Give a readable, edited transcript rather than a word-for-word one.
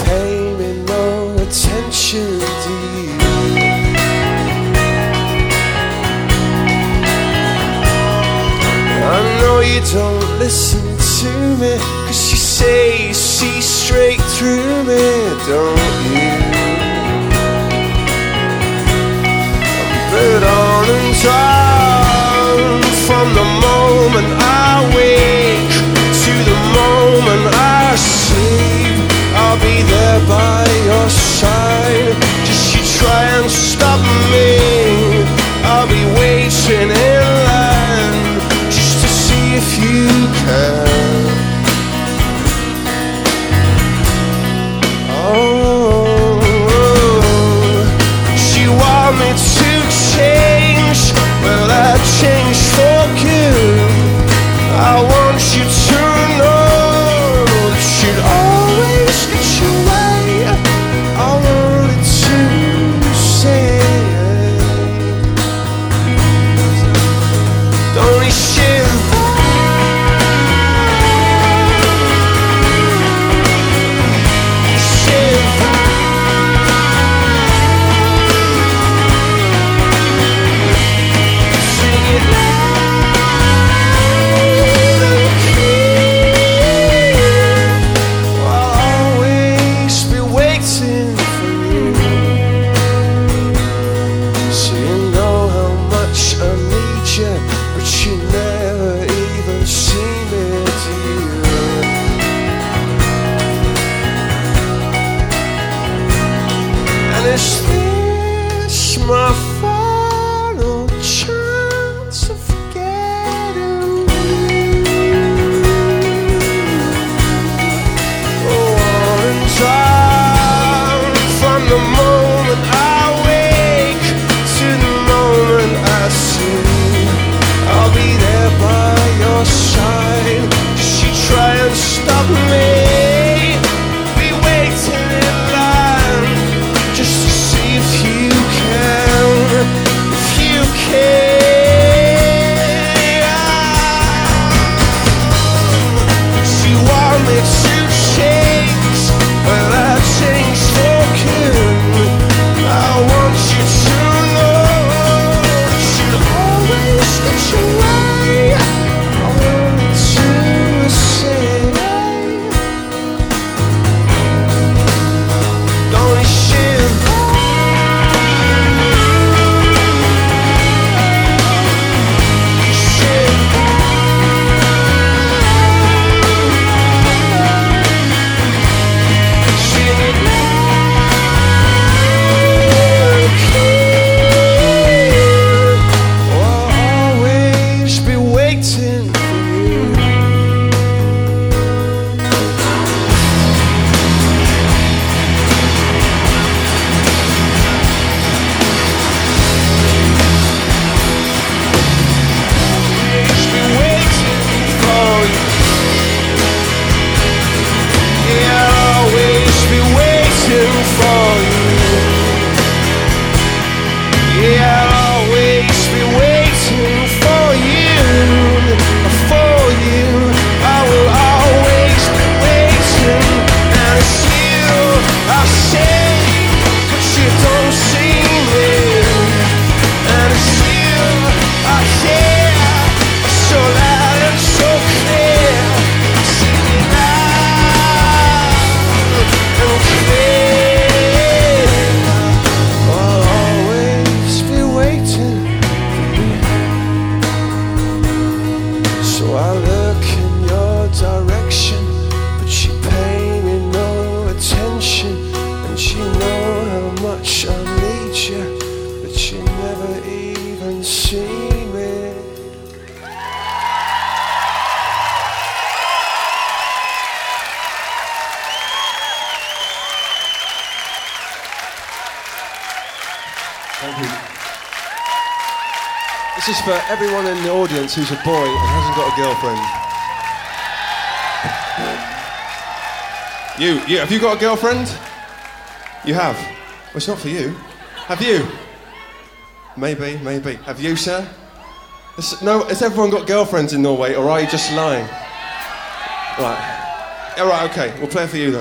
pay me no attention, do you? I know you don't listen to me, 'cause you say you see straight through me, don't you? But on and on, from the moment I wake to the moment I sleep, I'll be there by your side. Just you try and stop me, I'll be waiting in line just to see if you can. Oh, you want me to change? Well, I change for good. I want you to know that you'd always get your way. I wanted to say, don't you shiver? Is this my final chance of getting you? Oh, and on, from the moment I wake to the moment I sleep, I'll be there by your side. She try and stop me, be waiting in line just to see if you can, if you can. She want me to change, well I change for good. I want you to know that you'll always get your way. I want to say, don't you shiver? Thank you. This is for everyone in the audience who's a boy and hasn't got a girlfriend. You, have you got a girlfriend? You have? Well, it's not for you. Have you? Maybe. Have you, sir? No, has everyone got girlfriends in Norway, or are you just lying? Right. All right, okay. We'll play it for you then.